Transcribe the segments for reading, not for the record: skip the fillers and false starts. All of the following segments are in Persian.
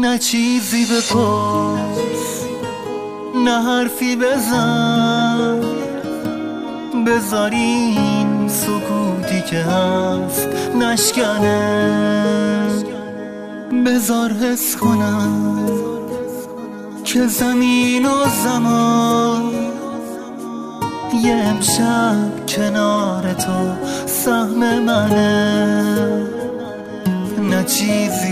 نه چیزی بپرس، نه حرفی بزن، بذار این سکوتی که هست نشکنه، بذار حس کنم که زمین و زمان یه امشب کنار تو سهم منه. نه چیزی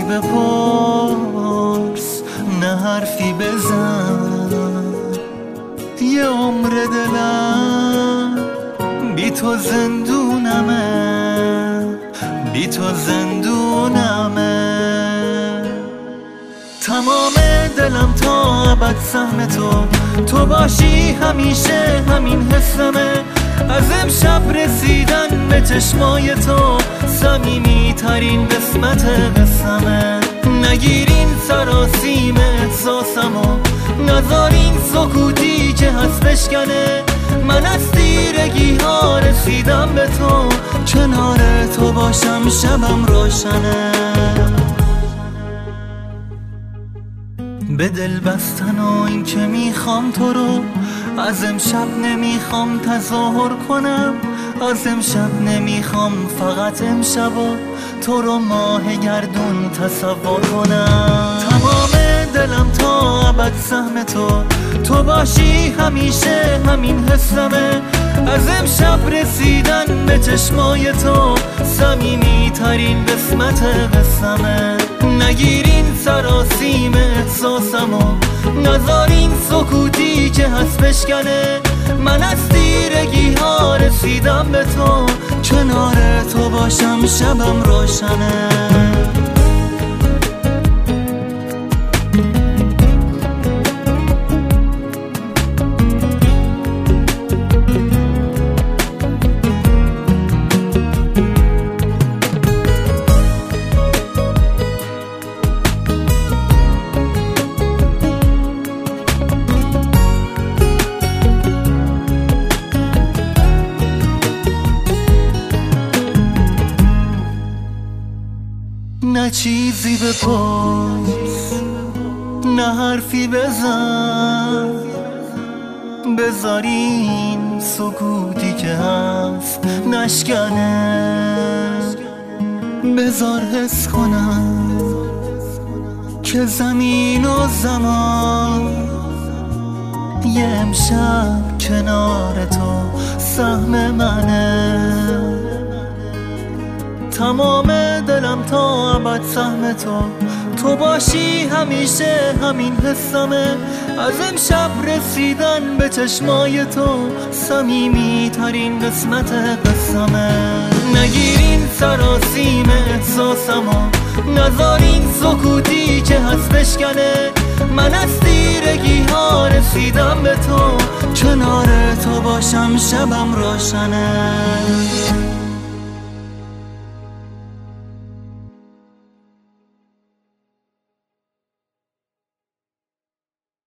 بپرس، نه حرفی بزن، یه عمر دلم بی تو زندونمه، بی تو زندونمه. تمام دلم تا ابد سهم تو باشی همیشه، همین حسمه. از امشب رسیدن به چشمای تو صمیمی ترین قسمت قسمه. نگیرین سراسیم احساسمو، نذارین سکوتی که هست بشکنه. من از تیرگی ها رسیدم به تو، کنار تو باشم شبم روشنه. به دل بستن و این که میخوام تو رو، از امشب نمیخوام تظاهر کنم، از امشب نمیخوام فقط امشبا تو رو ماه گردون تصور کنم. تمام دلم تا ابد سهم تو باشی همیشه، همین حسمه. از امشب رسیدن به چشمای تو صمیمی ترین قسمت قسمه. نگیرین سراسیم احساسمو، نذارین سکوتی که هست بشکنه. من از تیرگی ها رسیدم به تو، کنار تو باشم شبم روشنه. نه چیزی بپرس، نه حرفی بزن، بذار این سکوتی که هست نشکنه. بذار حس کنم که زمین و زمان یه امشب کنار تو سهم منه. تمام دلم تا ابد سهم تو باشی همیشه، همین حسمه. از امشب رسیدن به چشمای تو صمیمی ترین قسمت قسمه. نگیرین سراسیم احساسمو، نذارین سکوتی که هست بشکنه. من از تیرگی ها رسیدم به تو، کنار تو باشم شبم روشنه.